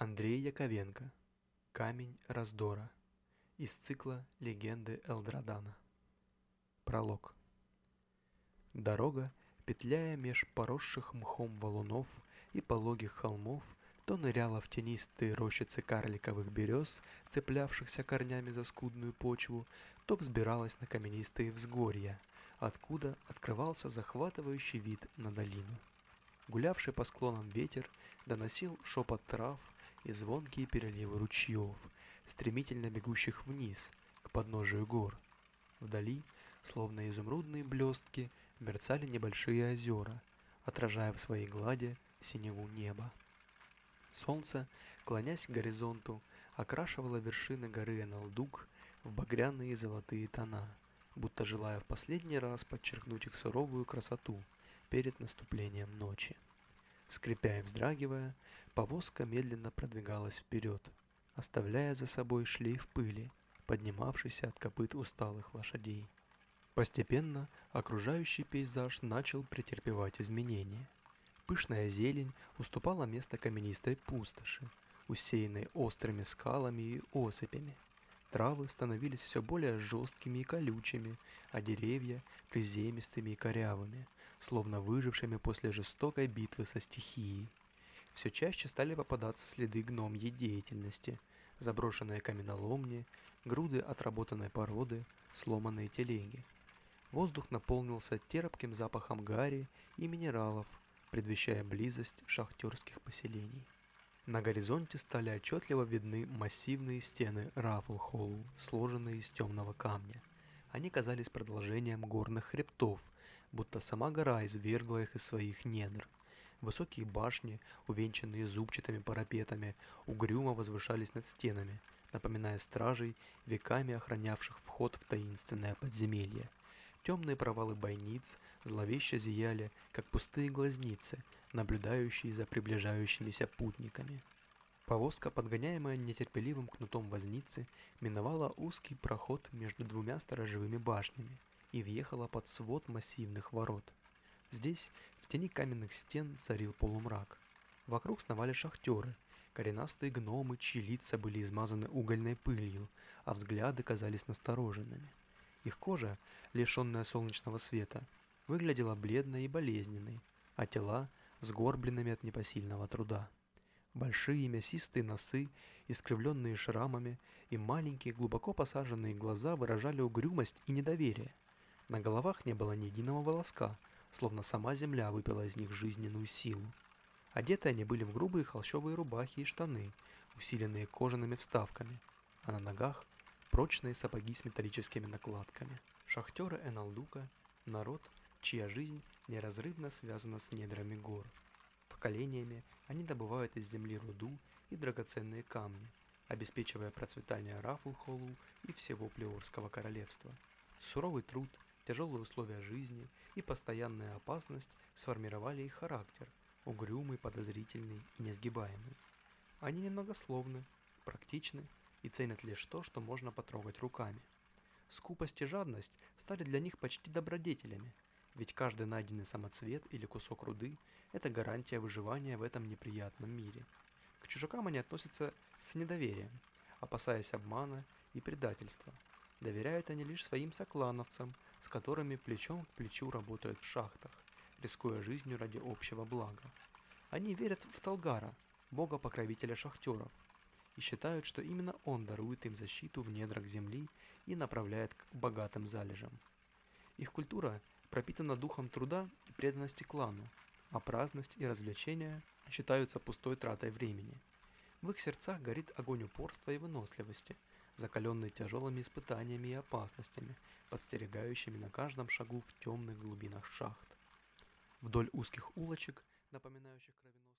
Андрей Яковенко. Камень раздора. Из цикла «Легенды Элдрадана». Пролог. Дорога, петляя меж поросших мхом валунов и пологих холмов, то ныряла в тенистые рощицы карликовых берез, цеплявшихся корнями за скудную почву, то взбиралась на каменистые взгорья, откуда открывался захватывающий вид на долину. Гулявший по склонам ветер доносил шепот трав и звонкие переливы ручьев, стремительно бегущих вниз, к подножию гор. Вдали, словно изумрудные блестки, мерцали небольшие озера, отражая в своей глади синеву неба. Солнце, клонясь к горизонту, окрашивало вершины горы Эналдук в багряные и золотые тона, будто желая в последний раз подчеркнуть их суровую красоту перед наступлением ночи. Скрипя и вздрагивая, повозка медленно продвигалась вперед, оставляя за собой шлейф пыли, поднимавшийся от копыт усталых лошадей. Постепенно окружающий пейзаж начал претерпевать изменения. Пышная зелень уступала место каменистой пустоши, усеянной острыми скалами и осыпями. Травы становились все более жесткими и колючими, а деревья приземистыми и корявыми, словно выжившими после жестокой битвы со стихией. Все чаще стали попадаться следы гномьей деятельности, заброшенные каменоломни, груды отработанной породы, сломанные телеги. Воздух наполнился терпким запахом гари и минералов, предвещая близость шахтерских поселений. На горизонте стали отчетливо видны массивные стены Рафл-Холл, сложенные из темного камня. Они казались продолжением горных хребтов, будто сама гора извергла их из своих недр. Высокие башни, увенчанные зубчатыми парапетами, угрюмо возвышались над стенами, напоминая стражей, веками охранявших вход в таинственное подземелье. Темные провалы бойниц зловеще зияли, как пустые глазницы, наблюдающие за приближающимися путниками. Повозка, подгоняемая нетерпеливым кнутом возницы, миновала узкий проход между двумя сторожевыми башнями и въехала под свод массивных ворот. Здесь, в тени каменных стен, царил полумрак. Вокруг сновали шахтеры, коренастые гномы, чьи лица были измазаны угольной пылью, а взгляды казались настороженными. Их кожа, лишенная солнечного света, выглядела бледной и болезненной, а тела сгорбленными от непосильного труда. Большие мясистые носы, искривленные шрамами, и маленькие глубоко посаженные глаза выражали угрюмость и недоверие. На головах не было ни единого волоска, словно сама земля выпила из них жизненную силу. Одеты они были в грубые холщовые рубахи и штаны, усиленные кожаными вставками, а на ногах прочные сапоги с металлическими накладками. Шахтеры Эналдука – народ, чья жизнь неразрывно связана с недрами гор. Поколениями они добывают из земли руду и драгоценные камни, обеспечивая процветание Рафл-Холлу и всего Плеорского королевства. Суровый труд, тяжелые условия жизни и постоянная опасность сформировали их характер, угрюмый, подозрительный и несгибаемый. Они немногословны, практичны и ценят лишь то, что можно потрогать руками. Скупость и жадность стали для них почти добродетелями, ведь каждый найденный самоцвет или кусок руды – это гарантия выживания в этом неприятном мире. К чужакам они относятся с недоверием, опасаясь обмана и предательства. Доверяют они лишь своим соклановцам, с которыми плечом к плечу работают в шахтах, рискуя жизнью ради общего блага. Они верят в Талгара, бога-покровителя шахтеров, и считают, что именно он дарует им защиту в недрах земли и направляет к богатым залежам. Их культура пропитана духом труда и преданности клану, а праздность и развлечения считаются пустой тратой времени. В их сердцах горит огонь упорства и выносливости, закаленный тяжелыми испытаниями и опасностями, подстерегающими на каждом шагу в темных глубинах шахт. Вдоль узких улочек, напоминающих кровяной